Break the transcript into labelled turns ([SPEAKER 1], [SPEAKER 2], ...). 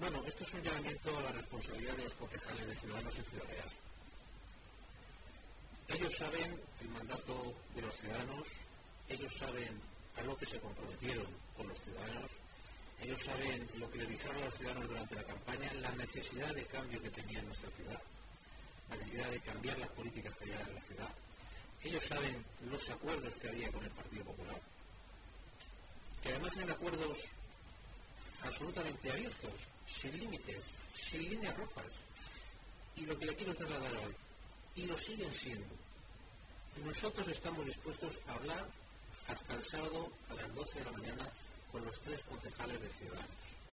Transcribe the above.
[SPEAKER 1] Bueno, esto es un llamamiento a la responsabilidad de los concejales de Ciudadanos en Ciudad Real. Ellos saben el mandato de los ciudadanos, ellos saben a lo que se comprometieron con los ciudadanos, ellos saben lo que le dijeron a los ciudadanos durante la campaña, la necesidad de cambio que tenía en nuestra ciudad, la necesidad de cambiar las políticas que había en la ciudad. Ellos saben los acuerdos que había con el Partido Popular, que además eran acuerdos absolutamente abiertos, sin límites, sin líneas rojas. Y lo que le quiero trasladar hoy, y lo siguen siendo. Nosotros estamos dispuestos a hablar hasta el sábado a las 12 de la mañana con los 3 concejales de Ciudadanos.